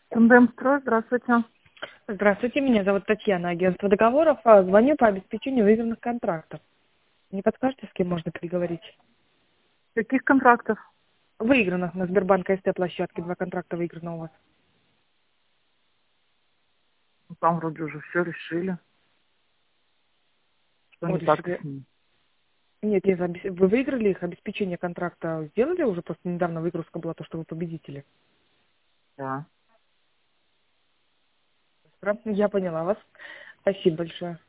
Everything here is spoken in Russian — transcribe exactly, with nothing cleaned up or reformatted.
Тандемстрой, здравствуйте. Здравствуйте, меня зовут Татьяна, агентство договоров. А, Звоню по обеспечению выигранных контрактов. Не подскажете, с кем можно переговорить? Каких контрактов? Выигранных на Сбербанк СТ площадке. Два контракта выиграно у вас. Ну, там вроде уже все решили. Что О, не так-то решили. с ним? Нет, нет, обе- вы выиграли их, обеспечение контракта сделали уже? Просто недавно выгрузка была, то, что вы победители. Да. Правда? Я поняла вас. Спасибо большое.